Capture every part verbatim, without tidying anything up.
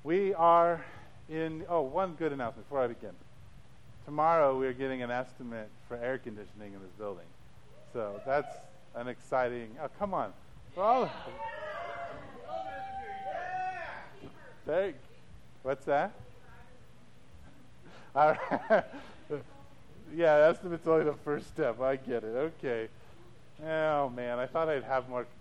We are in, oh, one good announcement before I begin. Tomorrow we are getting an estimate for air conditioning in this building. So that's an exciting, oh, come on. For all, there, what's that? All right. Yeah, estimate's only the first step. I get it. Okay. Oh, man, I thought I'd have more.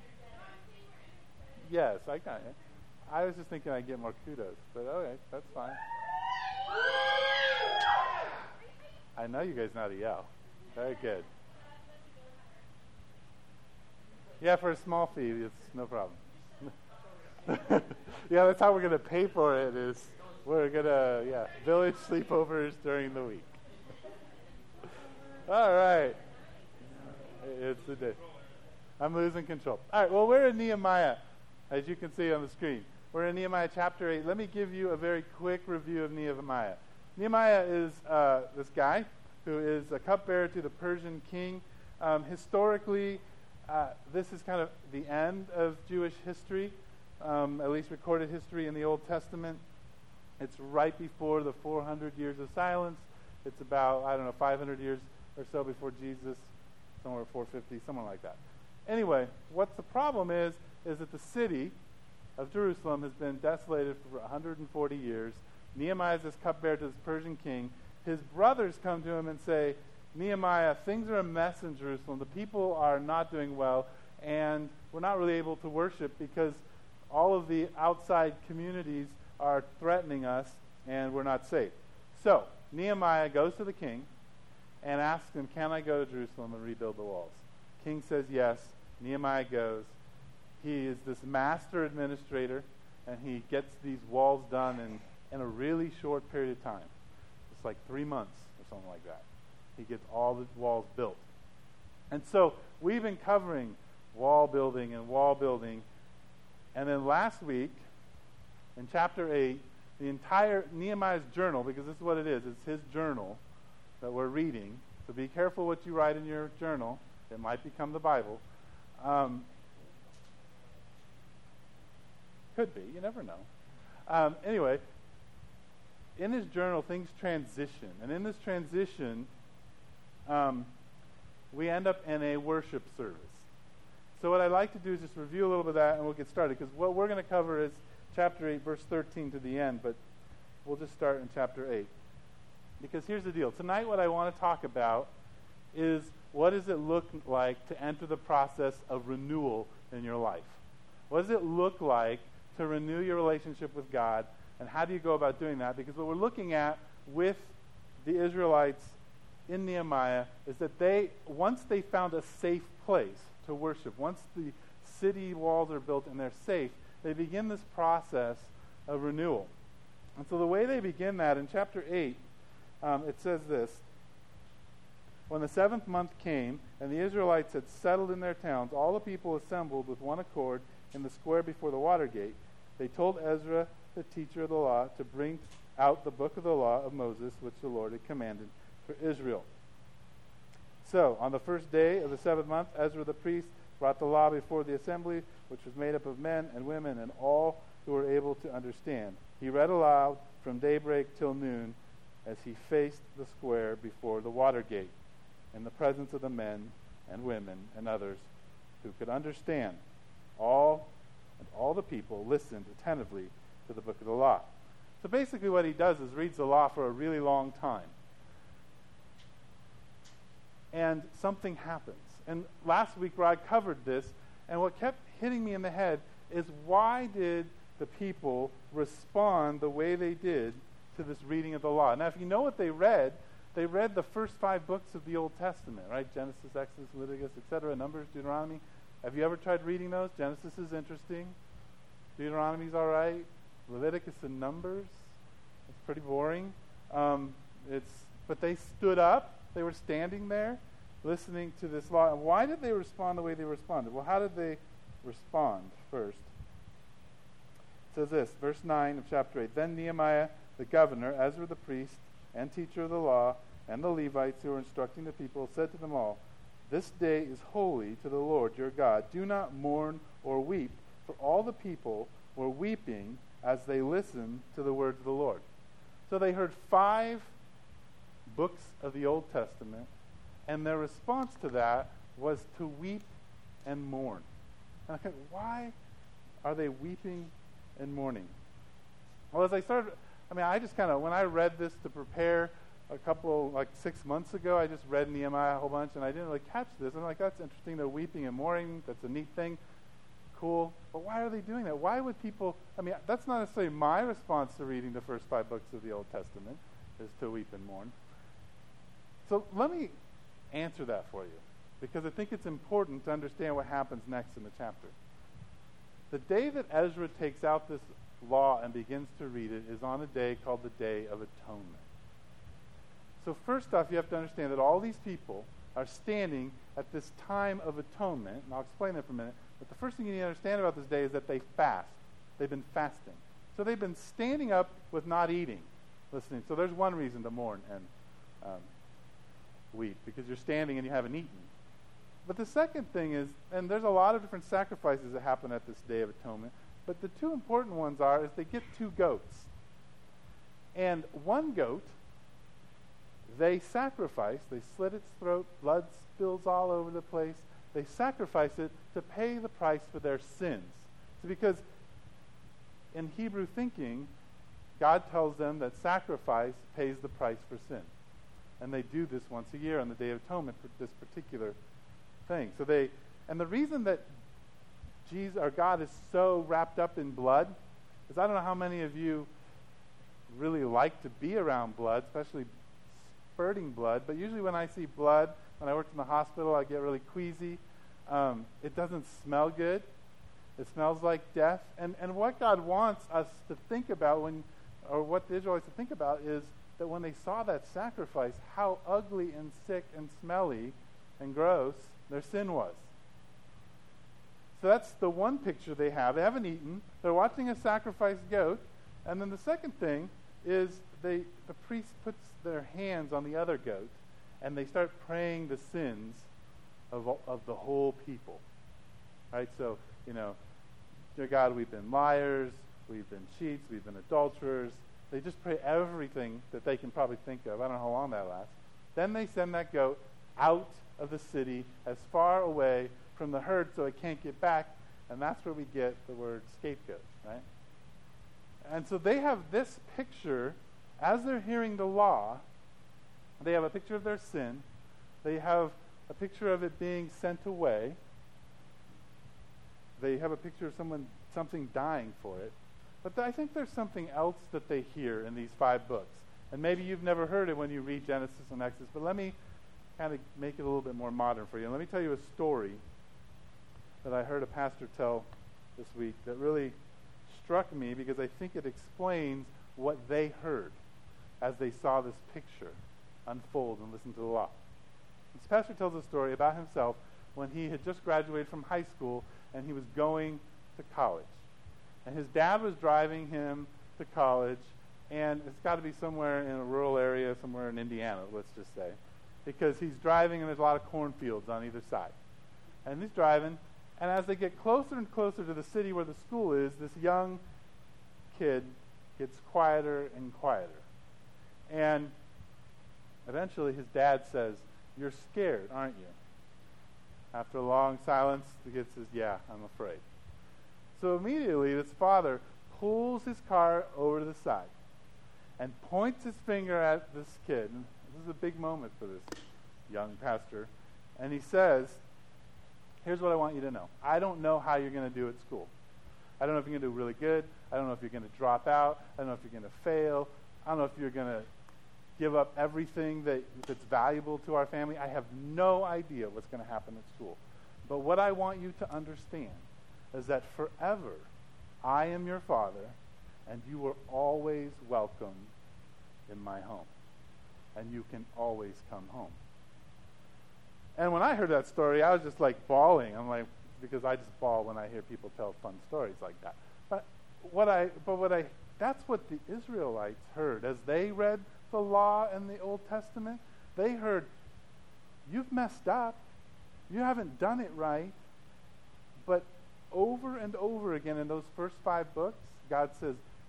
Yes, I got it. I was just thinking I'd get more kudos, but okay, that's fine. I know you guys know how to yell. Very good. Yeah, for a small fee, it's no problem. Yeah, that's how we're going to pay for it is we're going to, yeah, village sleepovers during the week. All right. It's the day. I'm losing control. All right, well, we're in Nehemiah, as you can see on the screen. We're in Nehemiah chapter eight. Let me give you a very quick review of Nehemiah. Nehemiah is uh, this guy who is a cupbearer to the Persian king. Um, historically, uh, this is kind of the end of Jewish history, um, at least recorded history in the Old Testament. It's right before the four hundred years of silence. It's about, I don't know, five hundred years or so before Jesus, somewhere four fifty, something like that. Anyway, what the problem is, is that the city of Jerusalem has been desolated for one hundred forty years. Nehemiah is this cupbearer to this Persian king. His brothers come to him and say, Nehemiah, things are a mess in Jerusalem. The people are not doing well, and we're not really able to worship because all of the outside communities are threatening us, and we're not safe. So, Nehemiah goes to the king and asks him, can I go to Jerusalem and rebuild the walls? King says yes. Nehemiah goes. He is this master administrator, and he gets these walls done in, in a really short period of time. It's like three months or something like that. He gets all the walls built. And so we've been covering wall building and wall building. And then last week, in chapter eight, the entire Nehemiah's journal, because this is what it is, it's his journal that we're reading. So be careful what you write in your journal. It might become the Bible. Um, could be. You never know. Um, anyway, in his journal, things transition. And in this transition, um, we end up in a worship service. So what I'd like to do is just review a little bit of that, and we'll get started. Because what we're going to cover is chapter eight, verse thirteen to the end. But we'll just start in chapter eight. Because here's the deal. Tonight what I want to talk about is what does it look like to enter the process of renewal in your life? What does it look like to renew your relationship with God, and how do you go about doing that? Because what we're looking at with the Israelites in Nehemiah is that they, once they found a safe place to worship, once the city walls are built and they're safe, they begin this process of renewal. And so the way they begin that, in chapter eight, um, it says this, when the seventh month came, and the Israelites had settled in their towns, all the people assembled with one accord in the square before the water gate. They told Ezra, the teacher of the law, to bring out the book of the law of Moses, which the Lord had commanded for Israel. So, on the first day of the seventh month, Ezra the priest brought the law before the assembly, which was made up of men and women and all who were able to understand. He read aloud from daybreak till noon as he faced the square before the water gate, in the presence of the men and women and others who could understand. All and all the people listened attentively to the book of the law. So basically what he does is reads the law for a really long time. And something happens. And last week Rod covered this, and what kept hitting me in the head is why did the people respond the way they did to this reading of the law? Now if you know what they read, they read the first five books of the Old Testament, right? Genesis, Exodus, Leviticus, et cetera, Numbers, Deuteronomy. Have you ever tried reading those? Genesis is interesting. Deuteronomy's all right. Leviticus and Numbers, it's pretty boring. Um, it's but they stood up. They were standing there, listening to this law. And why did they respond the way they responded? Well, how did they respond first? It says this, verse nine of chapter eight. Then Nehemiah, the governor, Ezra the priest, and teacher of the law, and the Levites who were instructing the people, said to them all, this day is holy to the Lord your God. Do not mourn or weep, for all the people were weeping as they listened to the words of the Lord. So they heard five books of the Old Testament, and their response to that was to weep and mourn. And I thought, why are they weeping and mourning? Well, as I started, I mean, I just kind of, when I read this to prepare a couple, like six months ago, I just read Nehemiah a whole bunch, and I didn't really catch this. I'm like, that's interesting. They're weeping and mourning. That's a neat thing. Cool. But why are they doing that? Why would people, I mean, that's not necessarily my response to reading the first five books of the Old Testament, is to weep and mourn. So let me answer that for you, because I think it's important to understand what happens next in the chapter. The day that Ezra takes out this law and begins to read it is on a day called the Day of Atonement. So first off, you have to understand that all these people are standing at this time of atonement, and I'll explain that for a minute, but the first thing you need to understand about this day is that they fast. They've been fasting. So they've been standing up with not eating, listening. So there's one reason to mourn and um, weep, because you're standing and you haven't eaten. But the second thing is, and there's a lot of different sacrifices that happen at this Day of Atonement, but the two important ones are, is they get two goats. And one goat, they sacrifice, they slit its throat, blood spills all over the place. They sacrifice it to pay the price for their sins. So because in Hebrew thinking, God tells them that sacrifice pays the price for sin. And they do this once a year on the Day of Atonement for this particular thing. So they, and the reason that Jesus, our God, is so wrapped up in blood is, I don't know how many of you really like to be around blood, especially spurting blood, but usually when I see blood, when I worked in the hospital, I get really queasy. Um, it doesn't smell good. It smells like death. And, and what God wants us to think about, when, or what the Israelites to think about, is that when they saw that sacrifice, how ugly and sick and smelly and gross their sin was. So that's the one picture they have. They haven't eaten. They're watching a sacrificed goat. And then the second thing is they the priest puts their hands on the other goat, and they start praying the sins of of the whole people. Right? So, you know, dear God, we've been liars, we've been cheats, we've been adulterers. They just pray everything that they can probably think of. I don't know how long that lasts. Then they send that goat out of the city, as far away from the herd so it can't get back, and that's where we get the word scapegoat, right? And so they have this picture, as they're hearing the law, they have a picture of their sin, they have a picture of it being sent away, they have a picture of someone, something dying for it, but I think there's something else that they hear in these five books. And maybe you've never heard it when you read Genesis and Exodus, but let me kind of make it a little bit more modern for you. And let me tell you a story that I heard a pastor tell this week that really struck me, because I think it explains what they heard as they saw this picture unfold and listened to the law. This pastor tells a story about himself when he had just graduated from high school and he was going to college. And his dad was driving him to college, and it's got to be somewhere in a rural area, somewhere in Indiana, let's just say, because he's driving and there's a lot of cornfields on either side. And he's driving, and as they get closer and closer to the city where the school is, this young kid gets quieter and quieter. And eventually his dad says, "You're scared, aren't you?" After a long silence, the kid says, "Yeah, I'm afraid." So immediately this father pulls his car over to the side and points his finger at this kid. And this is a big moment for this young pastor. And he says, "Here's what I want you to know. I don't know how you're going to do at school. I don't know if you're going to do really good. I don't know if you're going to drop out. I don't know if you're going to fail. I don't know if you're going to give up everything that, that's valuable to our family. I have no idea what's going to happen at school. But what I want you to understand is that forever I am your father, and you are always welcome in my home. And you can always come home." And when I heard that story, I was just like bawling. I'm like, because I just bawl when I hear people tell fun stories like that. But what I, but what I, that's what the Israelites heard as they read the law in the Old Testament. They heard, "You've messed up. You haven't done it right." But over and over again in those first five books, God says,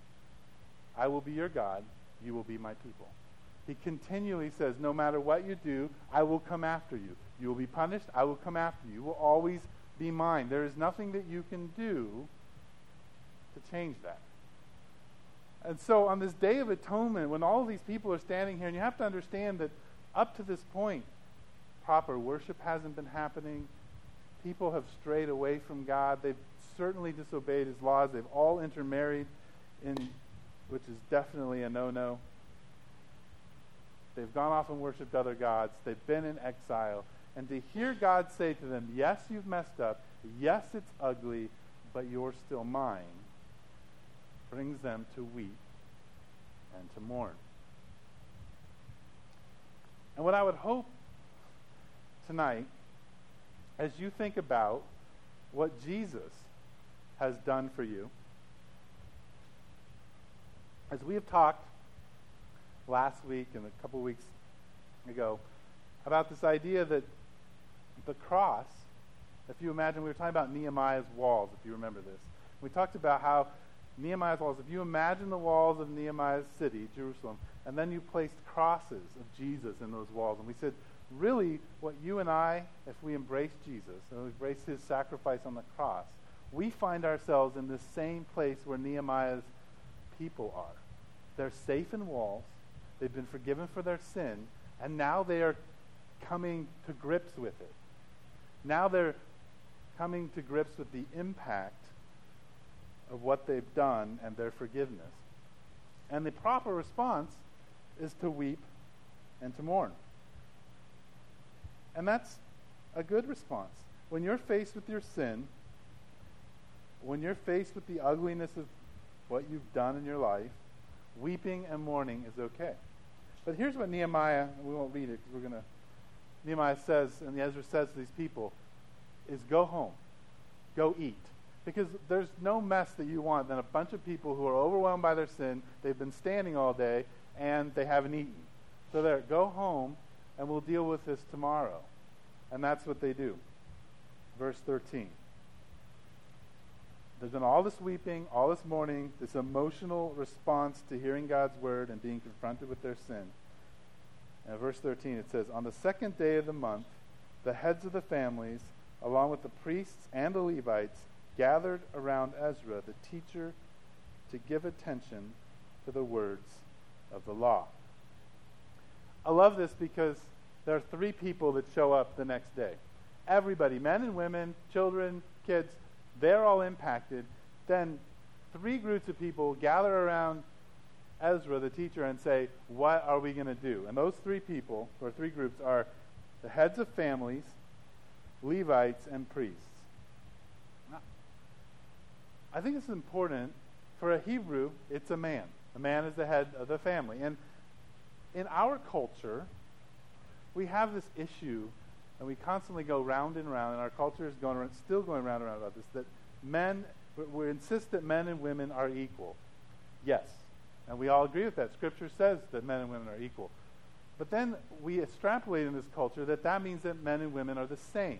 I will be your God, you will be my people. He continually says, no matter what you do, I will come after you. You will be punished, I will come after you. You will always be mine. There is nothing that you can do to change that. And so on this Day of Atonement, when all of these people are standing here, and you have to understand that up to this point, proper worship hasn't been happening. People have strayed away from God. They've certainly disobeyed his laws. They've all intermarried, in, which is definitely a no-no. They've gone off and worshipped other gods. They've been in exile. And to hear God say to them, yes, you've messed up. Yes, it's ugly, but you're still mine, brings them to weep and to mourn. And what I would hope tonight, as you think about what Jesus has done for you, as we have talked last week and a couple weeks ago about this idea that the cross, if you imagine, we were talking about Nehemiah's walls, if you remember this. We talked about how Nehemiah's walls, if you imagine the walls of Nehemiah's city, Jerusalem, and then you placed crosses of Jesus in those walls, and we said, really, what you and I, if we embrace Jesus, and we embrace his sacrifice on the cross, we find ourselves in the same place where Nehemiah's people are. They're safe in walls, they've been forgiven for their sin, and now they are coming to grips with it. Now they're coming to grips with the impact of what they've done and their forgiveness. And the proper response is to weep and to mourn. And that's a good response. When you're faced with your sin, when you're faced with the ugliness of what you've done in your life, weeping and mourning is okay. But here's what Nehemiah, and we won't read it because we're going to, Nehemiah says, and Ezra says to these people, is go home, go eat. Because there's no mess that you want than a bunch of people who are overwhelmed by their sin, they've been standing all day, and they haven't eaten. So there, go home, and we'll deal with this tomorrow. And that's what they do. Verse thirteen. There's been all this weeping, all this mourning, this emotional response to hearing God's word and being confronted with their sin. And verse thirteen, it says, on the second day of the month, the heads of the families, along with the priests and the Levites, gathered around Ezra, the teacher, to give attention to the words of the law. I love this because there are three people that show up the next day. Everybody, men and women, children, kids, they're all impacted. Then three groups of people gather around Ezra, the teacher, and say, what are we going to do? And those three people, or three groups, are the heads of families, Levites, and priests. Now, I think it's important. For a Hebrew, it's a man. A man is the head of the family. And in our culture, we have this issue, and we constantly go round and round, and our culture is going around, still going round and round about this, that men, we insist that men and women are equal. Yes, and we all agree with that. Scripture says that men and women are equal. But then we extrapolate in this culture that that means that men and women are the same.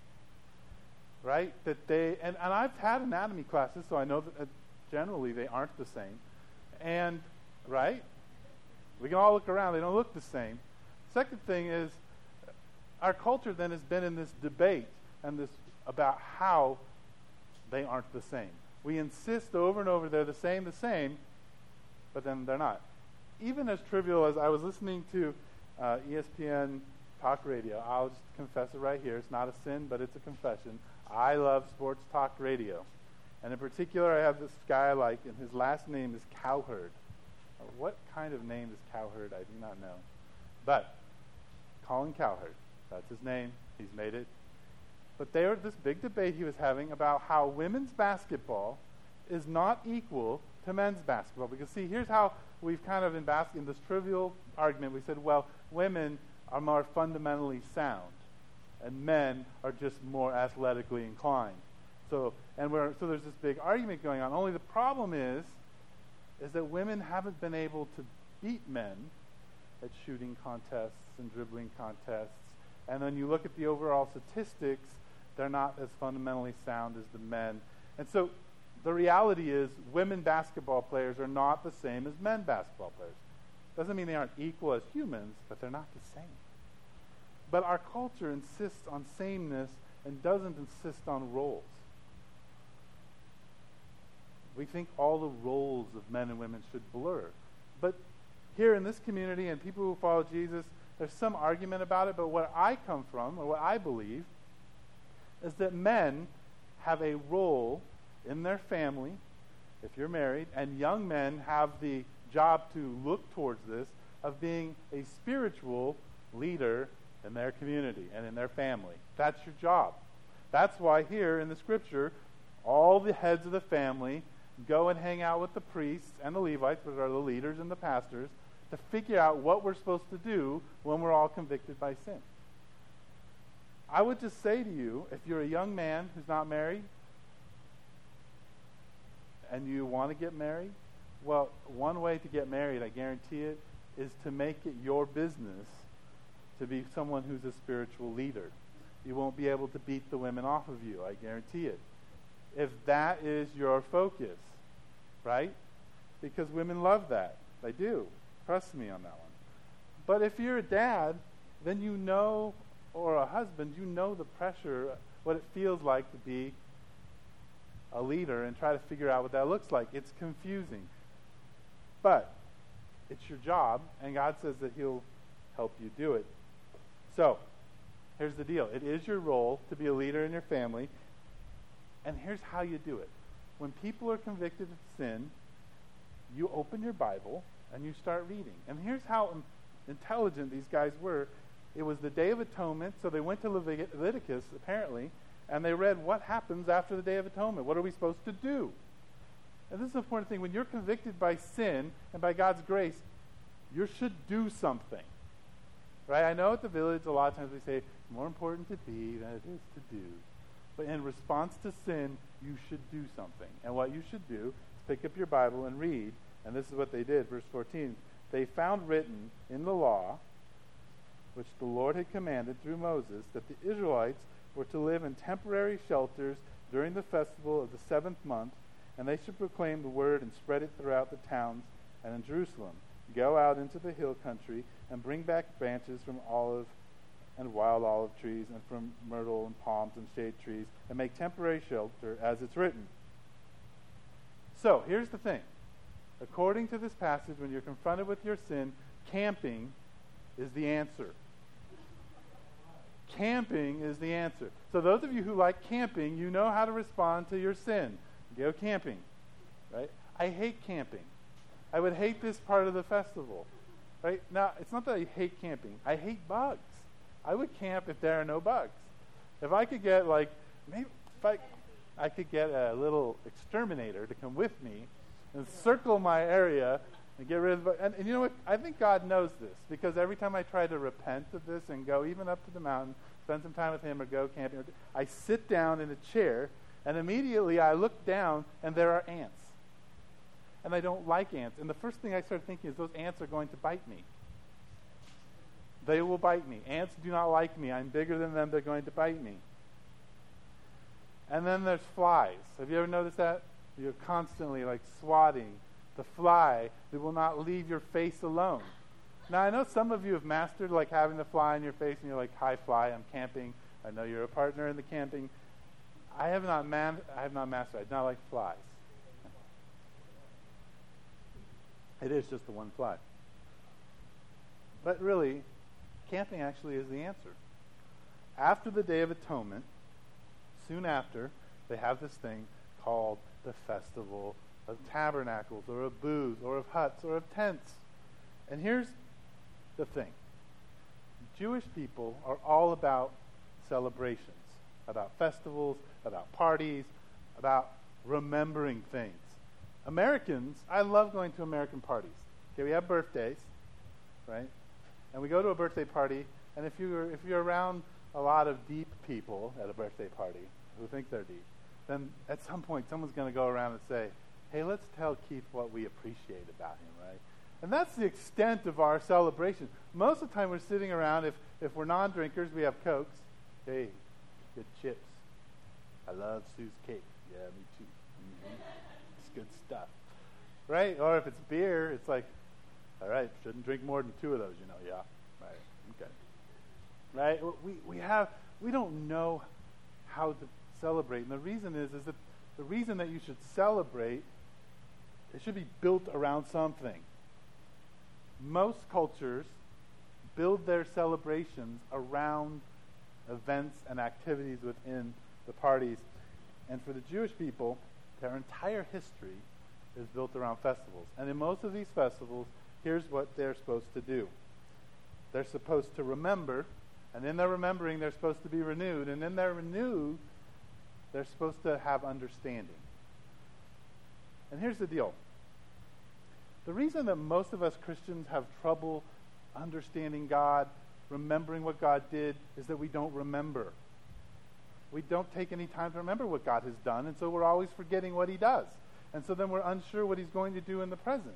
Right? That they, and, and I've had anatomy classes, so I know that uh, generally they aren't the same. And, right? We can all look around, they don't look the same. Second thing is, our culture then has been in this debate and this about how they aren't the same. We insist over and over they're the same, the same, but then they're not. Even as trivial as I was listening to uh, E S P N talk radio, I'll just confess it right here. It's not a sin, but it's a confession. I love sports talk radio. And in particular, I have this guy I like, and his last name is Cowherd. What kind of name is Cowherd? I do not know. But Colin Cowherd, that's his name. He's made it. But there was this big debate he was having about how women's basketball is not equal to men's basketball. Because see, here's how we've kind of in, bas- in this trivial argument, we said, well, women are more fundamentally sound, and men are just more athletically inclined. So, and we're, so there's this big argument going on. Only the problem is, is that women haven't been able to beat men at shooting contests and dribbling contests. And when you look at the overall statistics, they're not as fundamentally sound as the men. And so the reality is women basketball players are not the same as men basketball players. Doesn't mean they aren't equal as humans, but they're not the same. But our culture insists on sameness and doesn't insist on roles. We think all the roles of men and women should blur. But here in this community and people who follow Jesus, there's some argument about it, but what I come from, or what I believe, is that men have a role in their family, if you're married, and young men have the job to look towards this, of being a spiritual leader in their community and in their family. That's your job. That's why here in the scripture, all the heads of the family go and hang out with the priests and the Levites, which are the leaders and the pastors, to figure out what we're supposed to do when we're all convicted by sin. I would just say to you, if you're a young man who's not married and you want to get married, well, one way to get married, I guarantee it, is to make it your business to be someone who's a spiritual leader. You won't be able to beat the women off of you, I guarantee it. If that is your focus, right? Because women love that. They do. Trust me on that one. But if you're a dad, then you know, or a husband, you know the pressure, what it feels like to be a leader and try to figure out what that looks like. It's confusing. But it's your job, and God says that he'll help you do it. So, here's the deal. It is your role to be a leader in your family, and here's how you do it. When people are convicted of sin, you open your Bible and you start reading. And here's how um, intelligent these guys were. It was the Day of Atonement, so they went to Levit- Leviticus, apparently, and they read what happens after the Day of Atonement. What are we supposed to do? And this is an important thing. When you're convicted by sin and by God's grace, you should do something. Right? I know at the village, a lot of times we say, it's more important to be than it is to do. But in response to sin, you should do something. And what you should do is pick up your Bible and read. And this is what they did. Verse fourteen. They found written in the law, which the Lord had commanded through Moses, that the Israelites were to live in temporary shelters during the festival of the seventh month, and they should proclaim the word and spread it throughout the towns and in Jerusalem. Go out into the hill country and bring back branches from olive and wild olive trees and from myrtle and palms and shade trees, and make temporary shelter as it's written. So, here's the thing. According to this passage, when you're confronted with your sin, camping is the answer. Camping is the answer. So those of you who like camping, you know how to respond to your sin. Go camping. Right? I hate camping. I would hate this part of the festival. Right? Now, it's not that I hate camping. I hate bugs. I would camp if there are no bugs. If I could get, like, maybe if I, I could get a little exterminator to come with me and circle my area and get rid of it. And, and you know what? I think God knows this, because every time I try to repent of this and go even up to the mountain, spend some time with him or go camping, I sit down in a chair, and immediately I look down, and there are ants. And I don't like ants. And the first thing I start thinking is those ants are going to bite me. They will bite me. Ants do not like me. I'm bigger than them. They're going to bite me. And then there's flies. Have you ever noticed that? You're constantly like swatting the fly that will not leave your face alone. Now, I know some of you have mastered like having the fly in your face, and you're like, hi, fly, I'm camping. I know you're a partner in the camping. I have not man- I have not mastered. I do not like flies. It is just the one fly. But really, camping actually is the answer. After the Day of Atonement, soon after, they have this thing called the Festival of Tabernacles, or of booths, or of huts, or of tents. And here's the thing. Jewish people are all about celebrations, about festivals, about parties, about remembering things. Americans, I love going to American parties. Okay, we have birthdays, right? And we go to a birthday party, and if you're if you're around a lot of deep people at a birthday party who think they're deep, then at some point someone's going to go around and say, hey, let's tell Keith what we appreciate about him, right? And that's the extent of our celebration. Most of the time we're sitting around, if, if we're non-drinkers, we have Cokes. Hey, good chips. I love Sue's cake. Yeah, me too. Mm-hmm. good stuff, right? Or if it's beer, it's like, all right, shouldn't drink more than two of those, you know. Yeah, right, okay. Right? We we have we don't know how to celebrate, and the reason is is that the reason that you should celebrate, it should be built around something. Most cultures build their celebrations around events and activities within the parties, and for the Jewish people, their entire history is built around festivals. And in most of these festivals, here's what they're supposed to do. They're supposed to remember, and in their remembering, they're supposed to be renewed. And in their renewed, they're supposed to have understanding. And here's the deal. The reason that most of us Christians have trouble understanding God, remembering what God did, is that we don't remember. We don't take any time to remember what God has done, and so we're always forgetting what he does. And so then we're unsure what he's going to do in the present.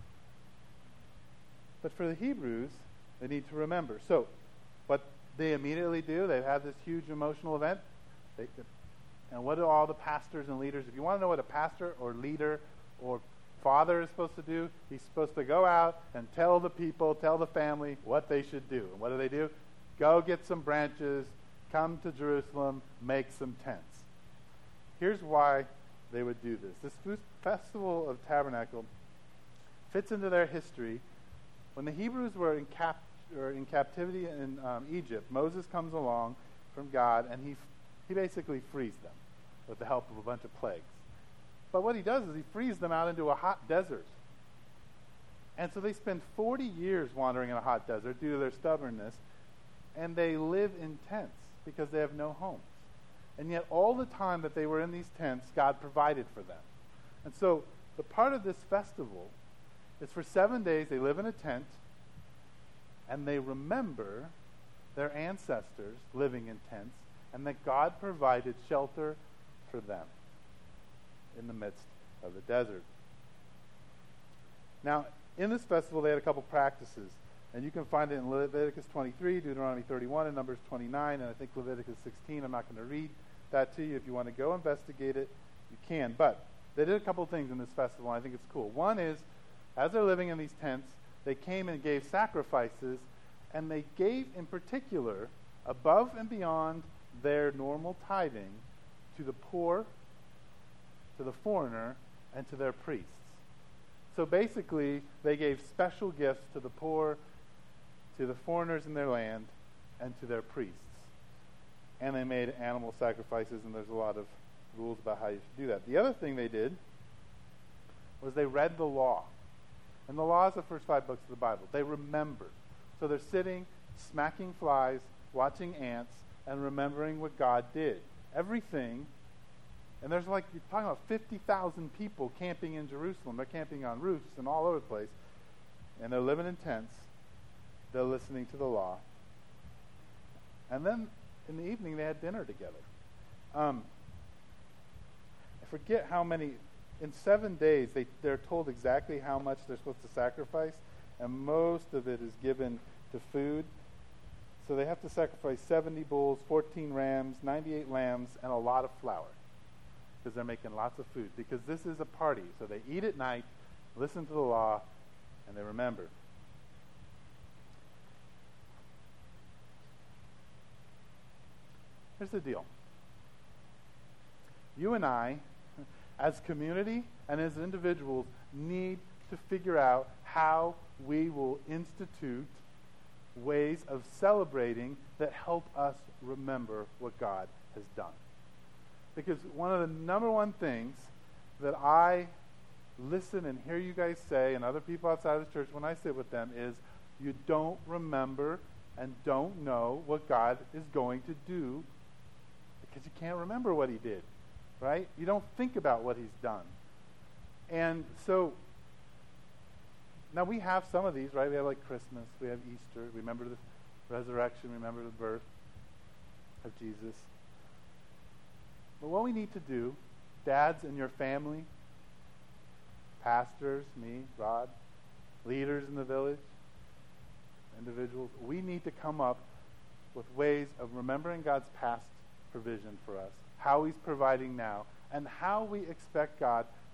But for the Hebrews, they need to remember. So, what they immediately do, they have this huge emotional event. They, and what do all the pastors and leaders, if you want to know what a pastor or leader or father is supposed to do, he's supposed to go out and tell the people, tell the family what they should do. And what do they do? Go get some branches, come to Jerusalem, make some tents. Here's why they would do this. This Festival of Tabernacle fits into their history. When the Hebrews were in, cap- or in captivity in um, Egypt, Moses comes along from God, and he, he basically frees them with the help of a bunch of plagues. But what he does is he frees them out into a hot desert. And so they spend forty years wandering in a hot desert due to their stubbornness, and they live in tents because they have no homes. And yet all the time that they were in these tents, God provided for them. And so the part of this festival is for seven days they live in a tent, and they remember their ancestors living in tents, and that God provided shelter for them in the midst of the desert. Now, in this festival, they had a couple practices, and you can find it in Leviticus twenty-three, Deuteronomy thirty-one, and Numbers twenty-nine, and I think Leviticus sixteen. I'm not going to read that to you. If you want to go investigate it, you can. But they did a couple things in this festival, and I think it's cool. One is, as they're living in these tents, they came and gave sacrifices, and they gave, in particular, above and beyond their normal tithing, to the poor, to the foreigner, and to their priests. So basically, they gave special gifts to the poor, to the foreigners in their land, and to their priests. And they made animal sacrifices, and there's a lot of rules about how you should do that. The other thing they did was they read the law. And the law is the first five books of the Bible. They remembered. So they're sitting, smacking flies, watching ants, and remembering what God did. Everything. And there's like, you're talking about fifty thousand people camping in Jerusalem. They're camping on roofs and all over the place. And they're living in tents. They're listening to the law. And then in the evening, they had dinner together. Um, I forget how many, in seven days, they, they're told exactly how much they're supposed to sacrifice. And most of it is given to food. So they have to sacrifice seventy bulls, fourteen rams, ninety-eight lambs, and a lot of flour. Because they're making lots of food. Because this is a party. So they eat at night, listen to the law, and they remember. Here's the deal. You and I, as community and as individuals, need to figure out how we will institute ways of celebrating that help us remember what God has done. Because one of the number one things that I listen and hear you guys say, and other people outside of the church when I sit with them, is you don't remember and don't know what God is going to do because you can't remember what he did, right? You don't think about what he's done. And so, now we have some of these, right? We have like Christmas, we have Easter, we remember the resurrection, remember the birth of Jesus. But what we need to do, dads in your family, pastors, me, Rod, leaders in the village, individuals, we need to come up with ways of remembering God's past provision for us, how he's providing now, and how we expect God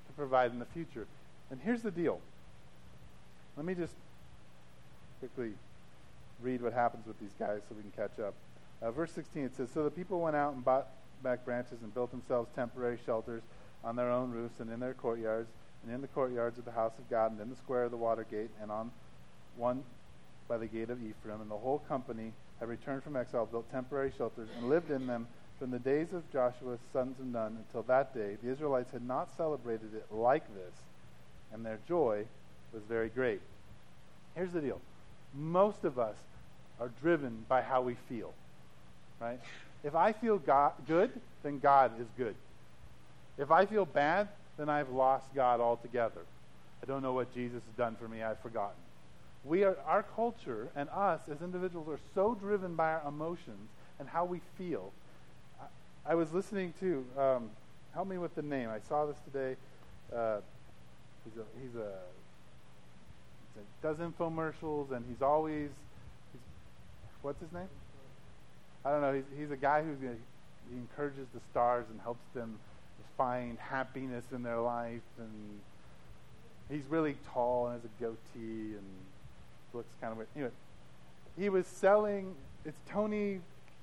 to provide in the future. And here's the deal. Let me just quickly read what happens with these guys so we can catch up. Uh, verse sixteen, it says, "So the people went out and bought back branches and built themselves temporary shelters on their own roofs and in their courtyards, and in the courtyards of the house of God, and in the square of the water gate, and on one by the gate of Ephraim. And the whole company had returned from exile, built temporary shelters, and lived in them from the days of Joshua, sons of Nun, until that day. The Israelites had not celebrated it like this, and their joy was very great." Here's the deal. Most of us are driven by how we feel, right? If I feel God, good, then God is good. If I feel bad, then I've lost God altogether. I don't know what Jesus has done for me. I've forgotten. We are, our culture and us as individuals are so driven by our emotions and how we feel. I, I was listening to, um, help me with the name. I saw this today. Uh, he's a, he's a, he does infomercials, and he's always, he's, what's his name? I don't know. He's, he's a guy who's gonna, he encourages the stars and helps them find happiness in their life, and he's really tall and has a goatee and looks kind of weird. Anyway, he was selling, it's Tony,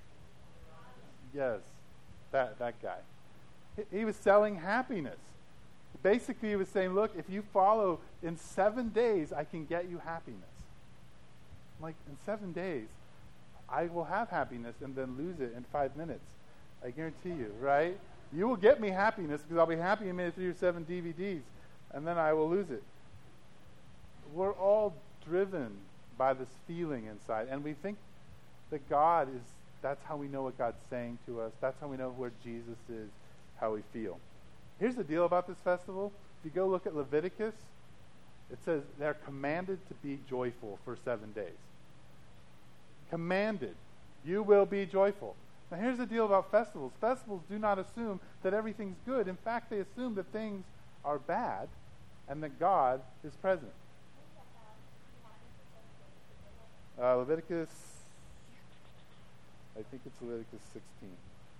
yes, that that guy. He, he was selling happiness. Basically, he was saying, look, if you follow, in seven days, I can get you happiness. I'm like, in seven days, I will have happiness and then lose it in five minutes. I guarantee you, right? You will get me happiness because I'll be happy you made it through your seven D V Ds, and then I will lose it. We're all driven by this feeling inside, and we think that God is, that's how we know what God's saying to us. That's how we know where Jesus is, how we feel. Here's the deal about this festival. If you go look at Leviticus, it says they're commanded to be joyful for seven days. Commanded. You will be joyful. Now here's the deal about festivals. Festivals do not assume that everything's good. In fact, they assume that things are bad and that God is present. Uh, Leviticus, I think it's Leviticus sixteen.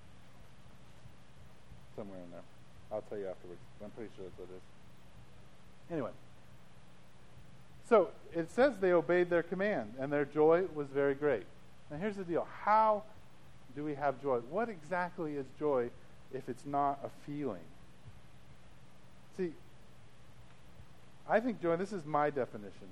Somewhere in there. I'll tell you afterwards. I'm pretty sure that's what it is. Anyway. So, it says they obeyed their command, and their joy was very great. Now here's the deal. How do we have joy? What exactly is joy if it's not a feeling? See, I think joy, and this is my definition,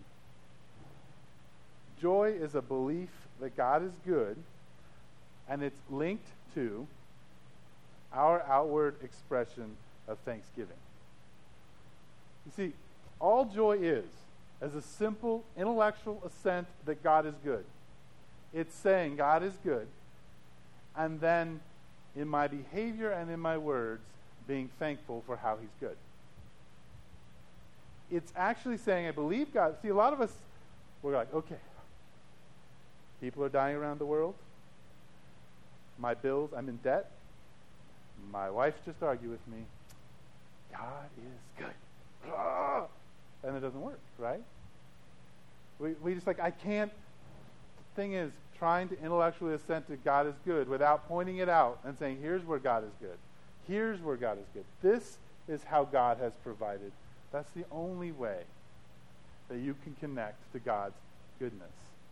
joy is a belief that God is good, and it's linked to our outward expression of thanksgiving. You see, all joy is as a simple intellectual assent that God is good. It's saying God is good, and then in my behavior and in my words, being thankful for how he's good. It's actually saying, I believe God. See, a lot of us, we're like, okay, people are dying around the world. My bills, I'm in debt. My wife just argued with me. God is good. Ah! And it doesn't work, right? We we just like, I can't. The thing is, trying to intellectually assent to God is good without pointing it out and saying, here's where God is good. Here's where God is good. This is how God has provided. That's the only way that you can connect to God's goodness.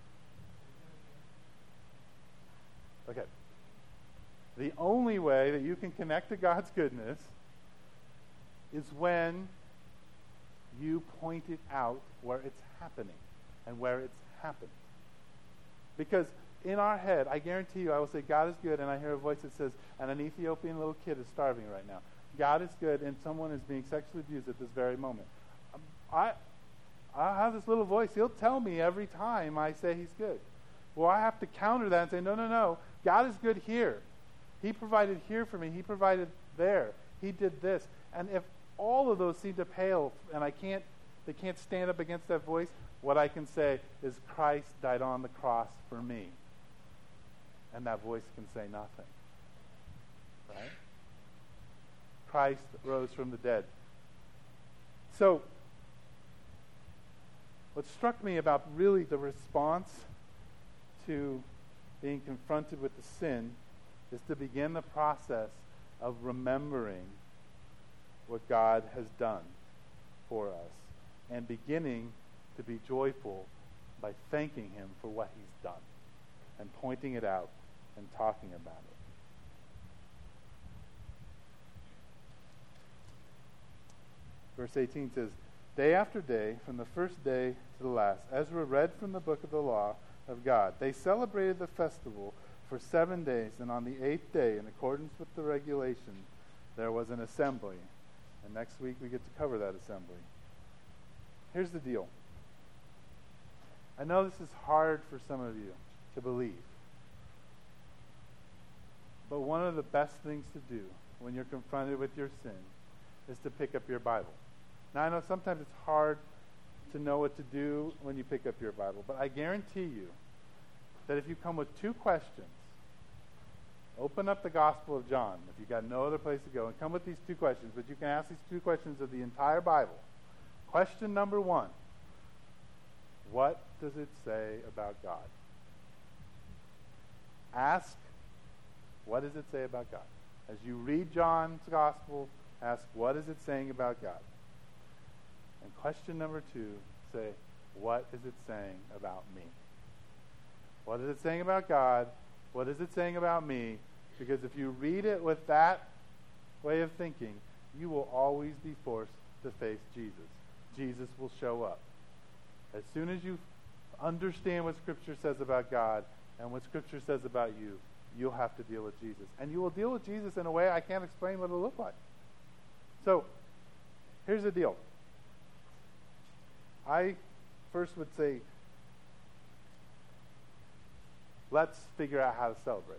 Okay. The only way that you can connect to God's goodness is when you point it out where it's happening and where it's happened. Because in our head, I guarantee you, I will say, God is good, and I hear a voice that says, and an Ethiopian little kid is starving right now. God is good, and someone is being sexually abused at this very moment. I, I have this little voice. He'll tell me every time I say he's good. Well, I have to counter that and say, no, no, no. God is good here. He provided here for me. He provided there. He did this. And if all of those seem to pale, and I can't, they can't stand up against that voice, what I can say is Christ died on the cross for me. And that voice can say nothing. Right? Christ rose from the dead. So, what struck me about really the response to being confronted with the sin is to begin the process of remembering what God has done for us and beginning to be joyful by thanking him for what he's done and pointing it out and talking about it. Verse eighteen says, day after day, from the first day to the last, Ezra read from the book of the law of God. They celebrated the festival for seven days, and on the eighth day, in accordance with the regulation, there was an assembly. And next week we get to cover that assembly. Here's the deal. I know this is hard for some of you to believe. But one of the best things to do when you're confronted with your sin is to pick up your Bible. Now, I know sometimes it's hard to know what to do when you pick up your Bible, but I guarantee you that if you come with two questions, open up the Gospel of John, if you've got no other place to go, and come with these two questions, but you can ask these two questions of the entire Bible. Question number one, what does it say about God? Ask, what does it say about God? As you read John's Gospel, ask, what is it saying about God? And question number two, say, what is it saying about me? What is it saying about God? What is it saying about me? Because if you read it with that way of thinking, you will always be forced to face Jesus. Jesus will show up. As soon as you understand what Scripture says about God and what Scripture says about you, you'll have to deal with Jesus. And you will deal with Jesus in a way I can't explain what it'll look like. So, here's the deal. I first would say, let's figure out how to celebrate.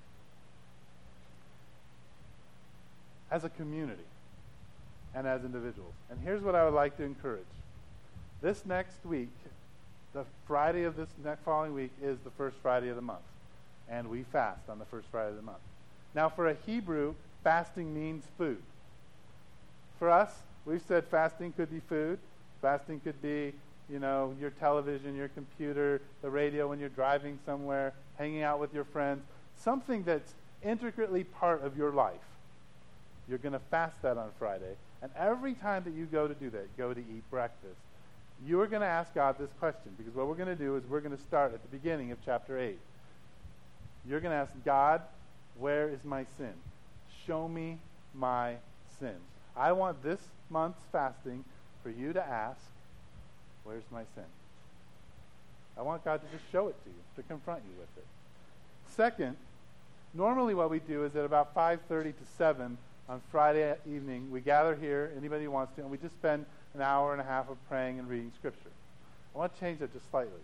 As a community and as individuals. And here's what I would like to encourage. This next week, the Friday of this next following week is the first Friday of the month. And we fast on the first Friday of the month. Now, for a Hebrew, fasting means food. For us, we've said fasting could be food. Fasting could be, you know, your television, your computer, the radio when you're driving somewhere, hanging out with your friends, something that's intricately part of your life. You're going to fast that on Friday. And every time that you go to do that, go to eat breakfast, you are going to ask God this question. Because what we're going to do is we're going to start at the beginning of chapter eight. You're going to ask God, where is my sin? Show me my sin. I want this month's fasting for you to ask, where's my sin? I want God to just show it to you, to confront you with it. Second, normally what we do is at about five thirty to seven on Friday evening, we gather here, anybody who wants to, and we just spend an hour and a half of praying and reading Scripture. I want to change that just slightly.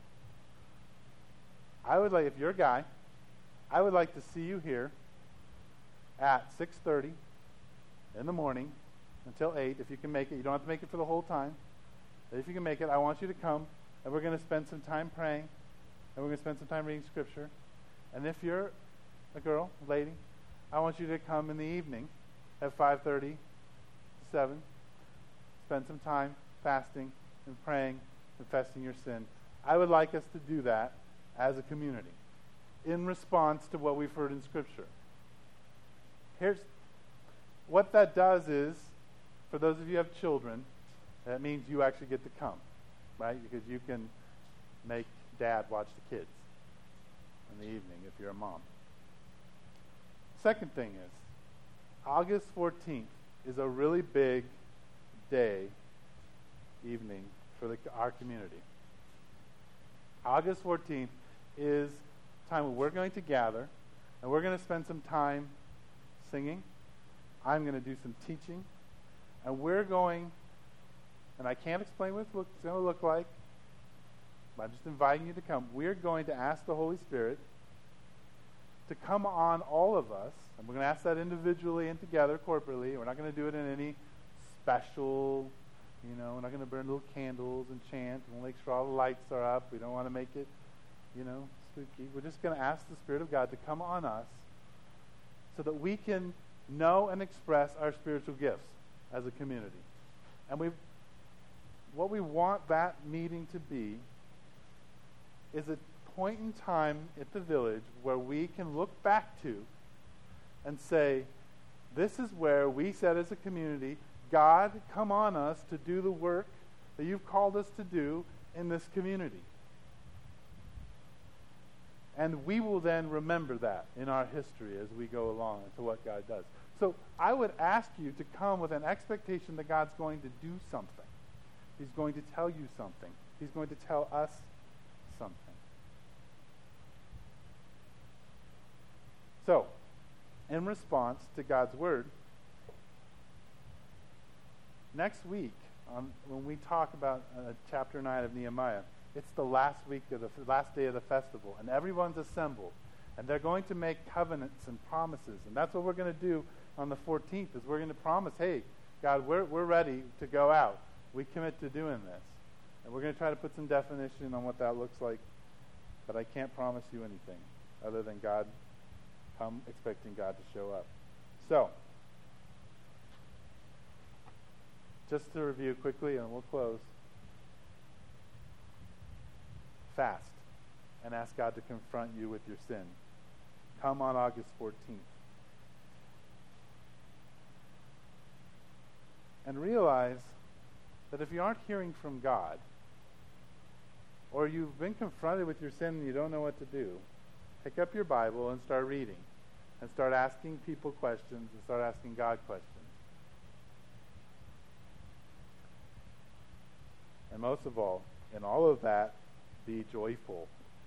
I would like, if you're a guy, I would like to see you here at six thirty in the morning until eight, if you can make it. You don't have to make it for the whole time. But if you can make it, I want you to come, and we're going to spend some time praying, and we're going to spend some time reading Scripture. And if you're a girl, a lady, I want you to come in the evening at five thirty to seven, spend some time fasting and praying, confessing your sin. I would like us to do that as a community in response to what we've heard in Scripture. Here's what that does is, for those of you who have children, that means you actually get to come, right? Because you can make dad watch the kids in the evening if you're a mom. Second thing is, August fourteenth is a really big day, evening, for the, our community. August fourteenth is time when we're going to gather, and we're going to spend some time singing. I'm going to do some teaching. And we're going, and I can't explain what it's going to look like, but I'm just inviting you to come. We're going to ask the Holy Spirit to come on all of us, and we're going to ask that individually and together, corporately. We're not going to do it in any special, you know, we're not going to burn little candles and chant. We'll make sure all the lights are up. We don't want to make it, you know, spooky. We're just going to ask the Spirit of God to come on us so that we can know and express our spiritual gifts as a community. And we, what we want that meeting to be is a point in time at the village where we can look back to and say, this is where we said as a community, God, come on us to do the work that you've called us to do in this community. And we will then remember that in our history as we go along into what God does. So I would ask you to come with an expectation that God's going to do something. He's going to tell you something. He's going to tell us something. So, in response to God's word, next week, um, when we talk about uh, chapter nine of Nehemiah, it's the last week of the f- last day of the festival, and everyone's assembled, and they're going to make covenants and promises, and that's what we're going to do on the fourteenth. Is we're going to promise, hey, God, we're we're ready to go out. We commit to doing this, and we're going to try to put some definition on what that looks like. But I can't promise you anything other than God. Come expecting God to show up. So, just to review quickly, and we'll close. Fast and ask God to confront you with your sin. Come on August fourteenth. And realize that if you aren't hearing from God, or you've been confronted with your sin and you don't know what to do, pick up your Bible and start reading. And start asking people questions and start asking God questions. And most of all, in all of that, be joyful.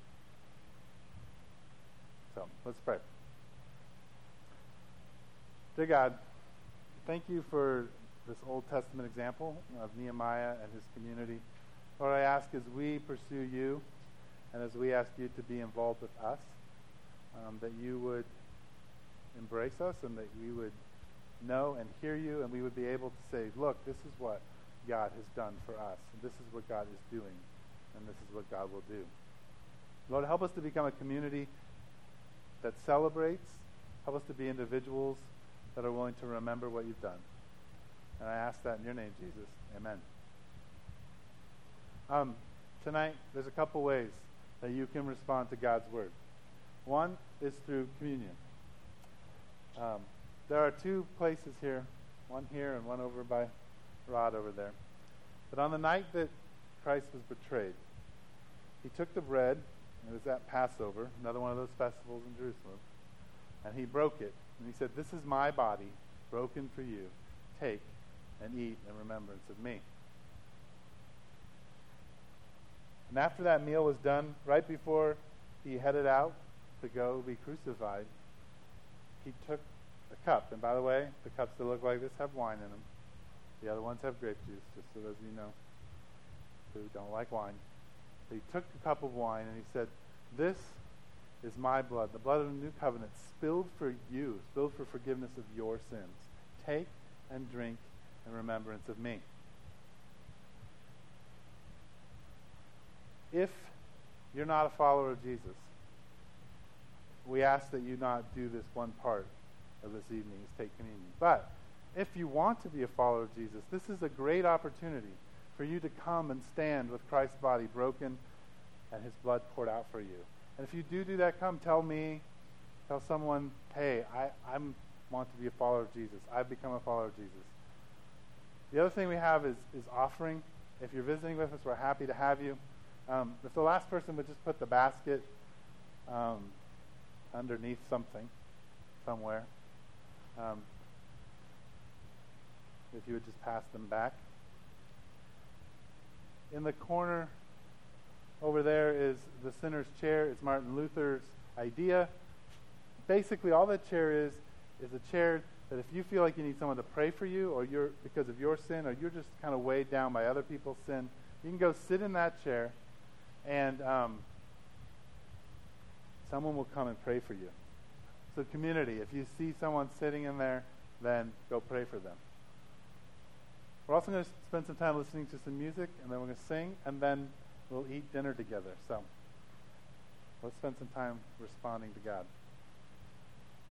So, let's pray. Dear God, thank you for this Old Testament example of Nehemiah and his community. Lord, I ask as we pursue you and as we ask you to be involved with us, um, that you would embrace us and that we would know and hear you, and we would be able to say, look, this is what God has done for us, and this is what God is doing, and this is what God will do. Lord, help us to become a community that celebrates. Help us to be individuals that are willing to remember what you've done. And I ask that in your name, Jesus. Amen. Um, tonight, there's a couple ways that you can respond to God's word. One is through communion. Um, there are two places here, one here and one over by Rod over there. But on the night that Christ was betrayed, he took the bread, and it was at Passover, another one of those festivals in Jerusalem, and he broke it. And he said, this is my body, broken for you. Take and eat in remembrance of me. And after that meal was done, right before he headed out to go be crucified, he took a cup. And by the way, the cups that look like this have wine in them. The other ones have grape juice, just so those of you know who don't like wine. But he took a cup of wine and he said, this is my blood, the blood of the new covenant, spilled for you, spilled for forgiveness of your sins. Take and drink in remembrance of me. If you're not a follower of Jesus, we ask that you not do this one part of this evening, is take communion. But if you want to be a follower of Jesus, this is a great opportunity for you to come and stand with Christ's body broken and his blood poured out for you. And if you do do that, come tell me, tell someone, hey, I I want to be a follower of Jesus. I've become a follower of Jesus. The other thing we have is, is offering. If you're visiting with us, we're happy to have you. Um, if the last person would just put the basket um, underneath something, somewhere. Um, if you would just pass them back. In the corner over there is the sinner's chair. It's Martin Luther's idea. Basically, all that chair is is a chair that if you feel like you need someone to pray for you, or you're because of your sin, or you're just kind of weighed down by other people's sin, you can go sit in that chair, and um, someone will come and pray for you. So community, if you see someone sitting in there, then go pray for them. We're also going to spend some time listening to some music, and then we're going to sing, and then we'll eat dinner together. So let's spend some time responding to God.